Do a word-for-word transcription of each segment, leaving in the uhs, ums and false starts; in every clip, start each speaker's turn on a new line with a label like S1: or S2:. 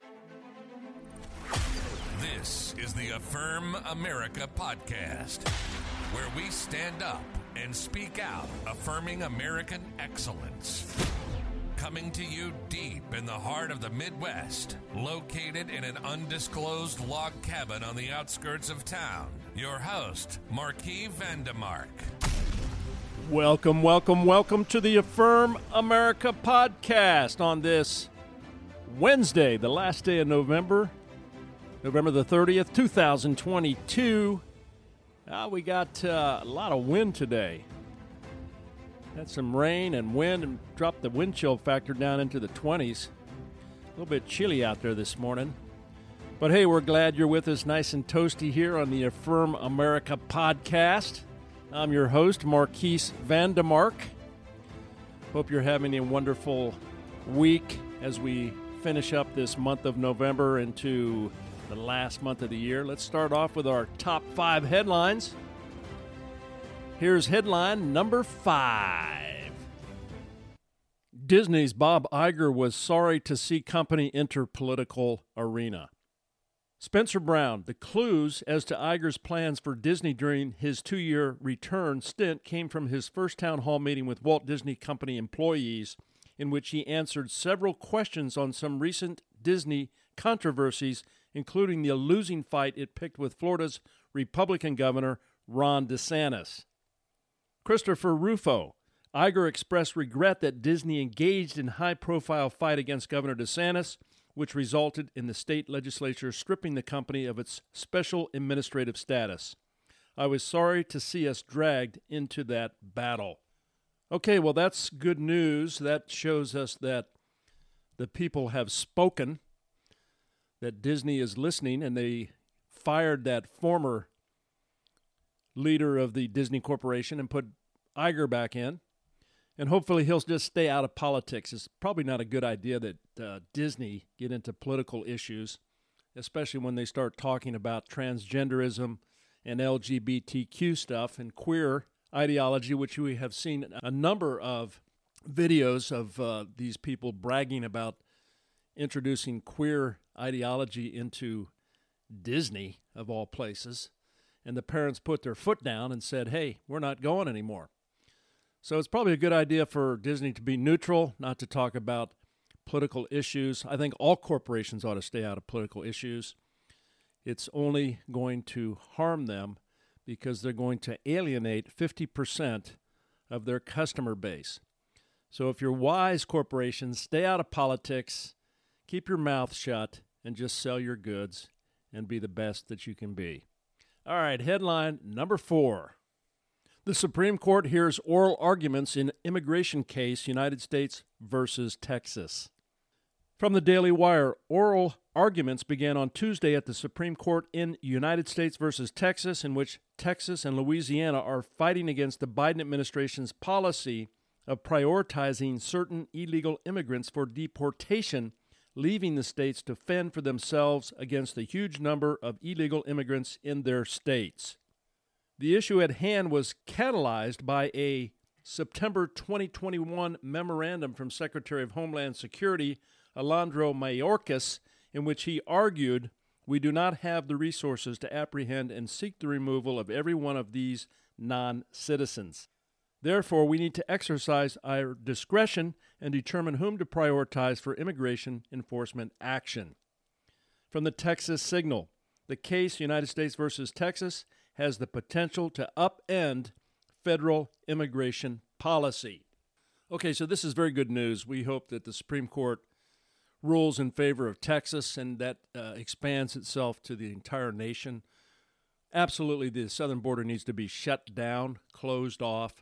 S1: This is the Affirm America podcast, where we stand up and speak out, affirming American excellence. Coming to you deep in the heart of the Midwest, located in an undisclosed log cabin on the outskirts of town. Your host, Marquis Vandemark.
S2: Welcome, welcome, welcome to the Affirm America podcast on this Wednesday, the last day of November, November the thirtieth, two thousand twenty-two. Uh, we got uh, a lot of wind today. Had some rain and wind and dropped the wind chill factor down into the twenties. A little bit chilly out there this morning. But hey, we're glad you're with us nice and toasty here on the Affirm America podcast. I'm your host, Marquis Vandemark. Hope you're having a wonderful week as we finish up this month of November into the last month of the year. Let's start off with our top five headlines. Here's headline number five. Disney's Bob Iger was sorry to see company enter political arena. Spencer Brown, the clues as to Iger's plans for Disney during his two-year return stint came from his first town hall meeting with Walt Disney Company employees, in which he answered several questions on some recent Disney controversies, including the losing fight it picked with Florida's Republican Governor Ron DeSantis. Christopher Rufo. Iger expressed regret that Disney engaged in high-profile fight against Governor DeSantis, which resulted in the state legislature stripping the company of its special administrative status. I was sorry to see us dragged into that battle. Okay, well, that's good news. That shows us that the people have spoken, that Disney is listening, and they fired that former leader of the Disney Corporation and put Iger back in. And hopefully he'll just stay out of politics. It's probably not a good idea that uh, Disney get into political issues, especially when they start talking about transgenderism and L G B T Q stuff and queer ideology, which we have seen a number of videos of uh, these people bragging about introducing queer ideology into Disney, of all places. And the parents put their foot down and said, hey, we're not going anymore. So it's probably a good idea for Disney to be neutral, not to talk about political issues. I think all corporations ought to stay out of political issues. It's only going to harm them because they're going to alienate fifty percent of their customer base. So if you're wise, corporations, stay out of politics, keep your mouth shut, and just sell your goods and be the best that you can be. All right, headline number four. The Supreme Court hears oral arguments in immigration case United States versus Texas. From the Daily Wire, oral arguments began on Tuesday at the Supreme Court in United States versus Texas, in which Texas and Louisiana are fighting against the Biden administration's policy of prioritizing certain illegal immigrants for deportation, leaving the states to fend for themselves against the huge number of illegal immigrants in their states. The issue at hand was catalyzed by a September twenty twenty-one memorandum from Secretary of Homeland Security Alejandro Mayorkas, in which he argued, we do not have the resources to apprehend and seek the removal of every one of these non-citizens. Therefore, we need to exercise our discretion and determine whom to prioritize for immigration enforcement action. From the Texas Signal, the case United States versus Texas has the potential to upend federal immigration policy. Okay, so this is very good news. We hope that the Supreme Court rules in favor of Texas and that uh, expands itself to the entire nation. Absolutely, the southern border needs to be shut down, closed off.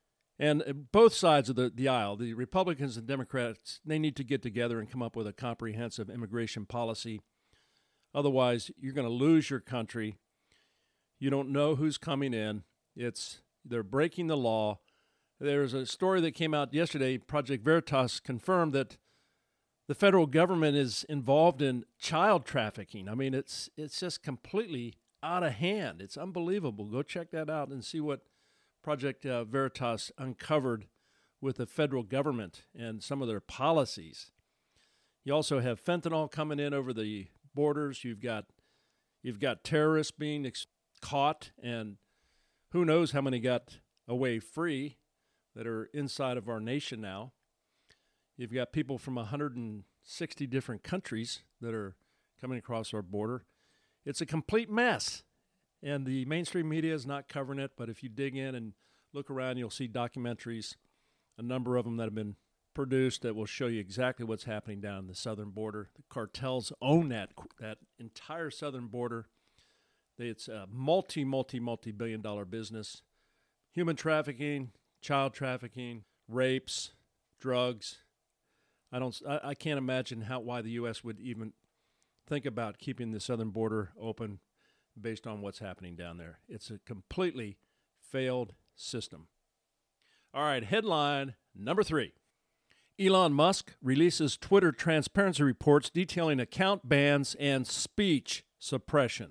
S2: And both sides of the, the aisle, the Republicans and Democrats, they need to get together and come up with a comprehensive immigration policy. Otherwise, you're going to lose your country. You don't know who's coming in. It's they're breaking the law. There's a story that came out yesterday. Project Veritas confirmed that the federal government is involved in child trafficking. I mean, it's it's just completely out of hand. It's unbelievable. Go check that out and see what Project uh, Veritas uncovered with the federal government and some of their policies. You also have fentanyl coming in over the borders. You've got you've got terrorists being ex- caught, and who knows how many got away free that are inside of our nation now. You've got people from one hundred sixty different countries that are coming across our border. It's a complete mess, and the mainstream media is not covering it, but if you dig in and look around, you'll see documentaries, a number of them that have been produced that will show you exactly what's happening down the southern border. The cartels own that that entire southern border. It's a multi, multi, multi-billion dollar business. Human trafficking, child trafficking, rapes, drugs. I don't. I, I can't imagine how why the U S would even think about keeping the southern border open based on what's happening down there. It's a completely failed system. All right, headline number three. Elon Musk releases Twitter transparency reports detailing account bans and speech suppression.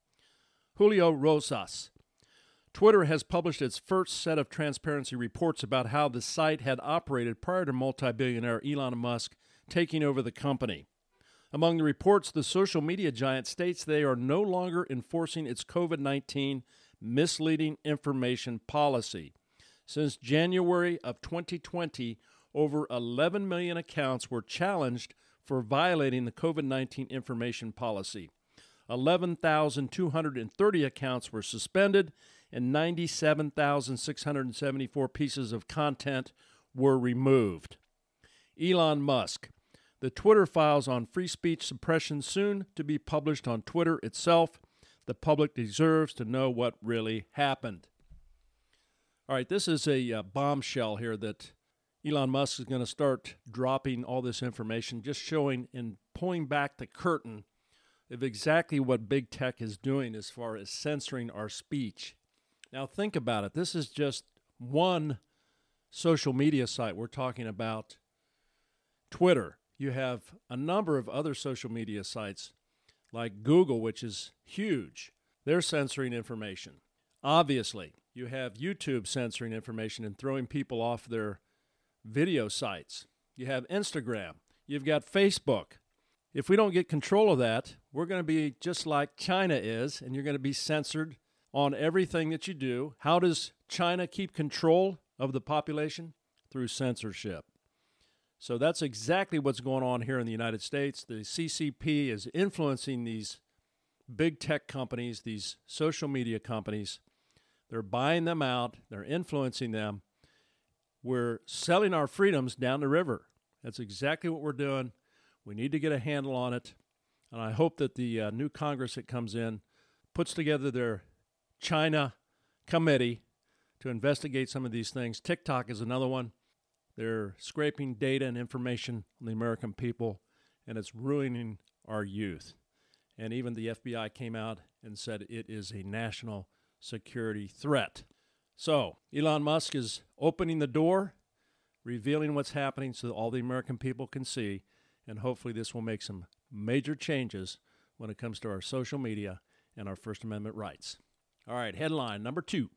S2: Julio Rosas. Twitter has published its first set of transparency reports about how the site had operated prior to multi-billionaire Elon Musk taking over the company. Among the reports, the social media giant states they are no longer enforcing its covid nineteen misleading information policy. Since January of twenty twenty, over eleven million accounts were challenged for violating the covid nineteen information policy. eleven thousand two hundred thirty accounts were suspended, and ninety-seven thousand six hundred seventy-four pieces of content were removed. Elon Musk. The Twitter files on free speech suppression soon to be published on Twitter itself. The public deserves to know what really happened. All right, this is a uh, bombshell here that Elon Musk is going to start dropping all this information, just showing and pulling back the curtain of exactly what big tech is doing as far as censoring our speech. Now think about it. This is just one social media site. We're talking about Twitter. You have a number of other social media sites like Google, which is huge. They're censoring information. Obviously, you have YouTube censoring information and throwing people off their video sites. You have Instagram. You've got Facebook. If we don't get control of that, we're going to be just like China is, and you're going to be censored on everything that you do. How does China keep control of the population? Through censorship. So that's exactly what's going on here in the United States. The C C P is influencing these big tech companies, these social media companies. They're buying them out. They're influencing them. We're selling our freedoms down the river. That's exactly what we're doing. We need to get a handle on it. And I hope that the uh, new Congress that comes in puts together their China committee to investigate some of these things. TikTok is another one. They're scraping data and information on the American people, and it's ruining our youth. And even the F B I came out and said it is a national security threat. So Elon Musk is opening the door, revealing what's happening so that all the American people can see, and hopefully this will make some major changes when it comes to our social media and our First Amendment rights. All right, headline number two.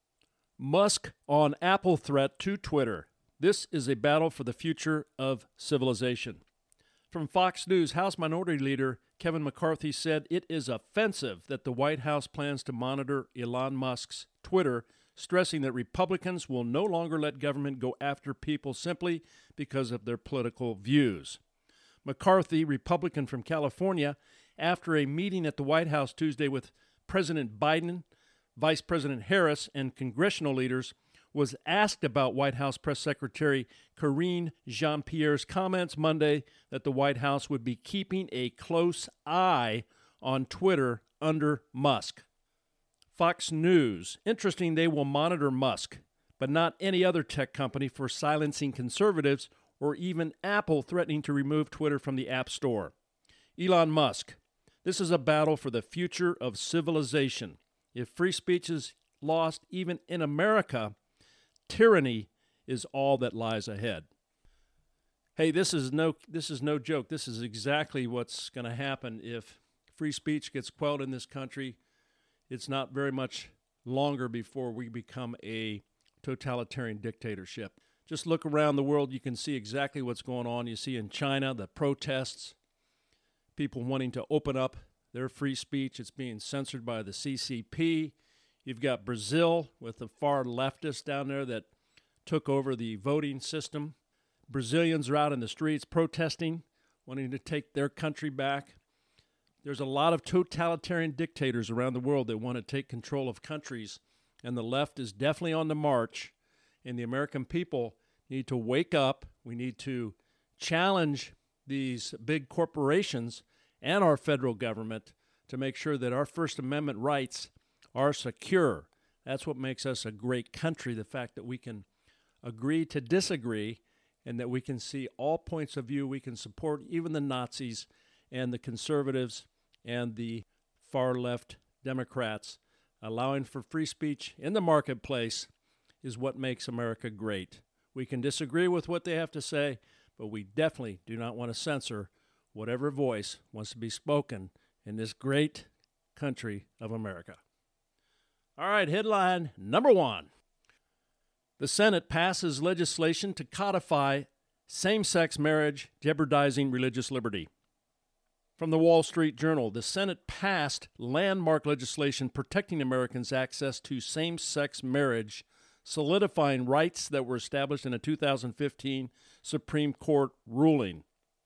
S2: Musk on Apple threat to Twitter. This is a battle for the future of civilization. From Fox News, House Minority Leader Kevin McCarthy said it is offensive that the White House plans to monitor Elon Musk's Twitter, stressing that Republicans will no longer let government go after people simply because of their political views. McCarthy, Republican from California, after a meeting at the White House Tuesday with President Biden, Vice President Harris, and congressional leaders, was asked about White House Press Secretary Karine Jean-Pierre's comments Monday that the White House would be keeping a close eye on Twitter under Musk. Fox News. Interesting, they will monitor Musk, but not any other tech company for silencing conservatives or even Apple threatening to remove Twitter from the App Store. Elon Musk. This is a battle for the future of civilization. If free speech is lost even in America, tyranny is all that lies ahead. Hey, this is no this is no joke. This is exactly what's going to happen if free speech gets quelled in this country. It's not very much longer before we become a totalitarian dictatorship. Just look around the world, you can see exactly what's going on. You see in China, the protests, people wanting to open up their free speech. It's being censored by the C C P. You've got Brazil with the far leftists down there that took over the voting system. Brazilians are out in the streets protesting, wanting to take their country back. There's a lot of totalitarian dictators around the world that want to take control of countries, and the left is definitely on the march. And the American people need to wake up. We need to challenge these big corporations and our federal government to make sure that our First Amendment rights are secure. That's what makes us a great country, the fact that we can agree to disagree and that we can see all points of view. We can support even the Nazis and the conservatives and the far-left Democrats. Allowing for free speech in the marketplace is what makes America great. We can disagree with what they have to say, but we definitely do not want to censor whatever voice wants to be spoken in this great country of America. All right, headline number one. The Senate passes legislation to codify same-sex marriage, jeopardizing religious liberty. From the Wall Street Journal, the Senate passed landmark legislation protecting Americans' access to same-sex marriage, solidifying rights that were established in a two thousand fifteen Supreme Court ruling.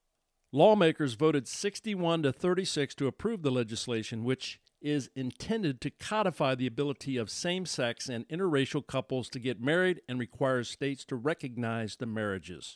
S2: Lawmakers voted sixty-one to thirty-six to approve the legislation, which is intended to codify the ability of same-sex and interracial couples to get married and requires states to recognize the marriages.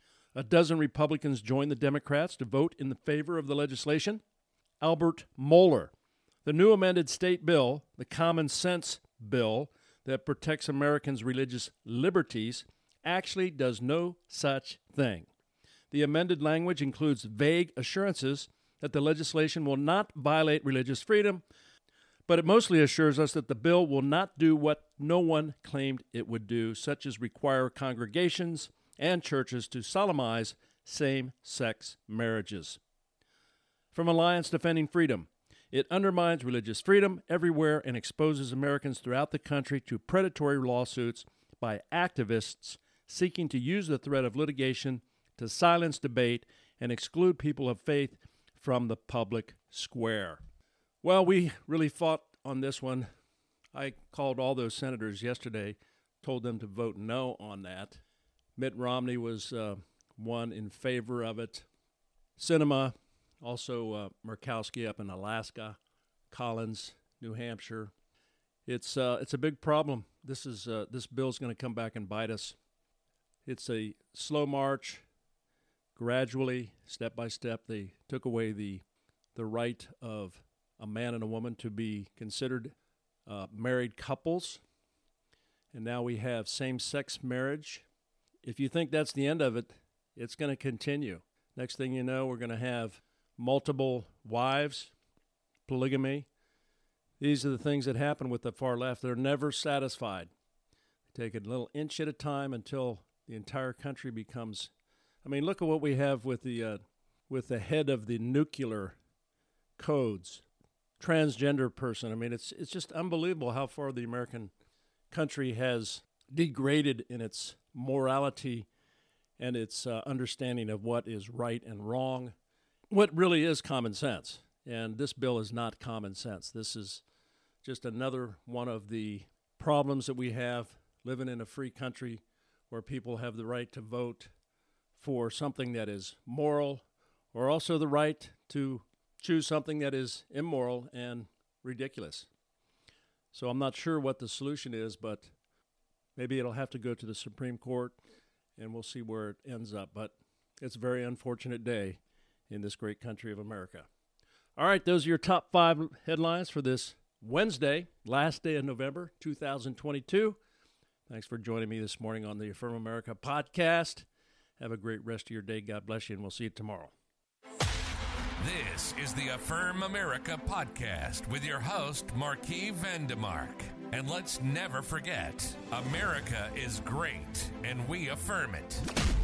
S2: A dozen Republicans joined the Democrats to vote in the favor of the legislation. Albert Mohler, the new amended state bill, the Common Sense Bill that protects Americans' religious liberties, actually does no such thing. The amended language includes vague assurances that the legislation will not violate religious freedom, but it mostly assures us that the bill will not do what no one claimed it would do, such as require congregations and churches to solemnize same-sex marriages. From Alliance Defending Freedom, it undermines religious freedom everywhere and exposes Americans throughout the country to predatory lawsuits by activists seeking to use the threat of litigation to silence debate and exclude people of faith from the public square. Well, we really fought on this one. I called all those senators yesterday, told them to vote no on that. Mitt Romney was uh, one in favor of it. Sinema, also uh, Murkowski up in Alaska, Collins, New Hampshire. It's uh, it's a big problem. This is uh, this bill's going to come back and bite us. It's a slow march. Gradually, step by step, they took away the the right of a man and a woman to be considered uh, married couples. And now we have same-sex marriage. If you think that's the end of it, it's going to continue. Next thing you know, we're going to have multiple wives, polygamy. These are the things that happen with the far left. They're never satisfied. They take a little inch at a time until the entire country becomes... I mean, look at what we have with the uh, with the head of the nuclear codes, transgender person. I mean, it's it's just unbelievable how far the American country has degraded in its morality and its uh, understanding of what is right and wrong, what really is common sense. And this bill is not common sense. This is just another one of the problems that we have living in a free country where people have the right to vote for something that is moral, or also the right to choose something that is immoral and ridiculous. So I'm not sure what the solution is, but maybe it'll have to go to the Supreme Court, and we'll see where it ends up. But it's a very unfortunate day in this great country of America. All right, those are your top five headlines for this Wednesday, last day of November, two thousand twenty-two. Thanks for joining me this morning on the Affirm America podcast. Have a great rest of your day. God bless you, and we'll see you tomorrow.
S1: This is the Affirm America podcast with your host, Marquis Vandemark. And let's never forget, America is great, and we affirm it.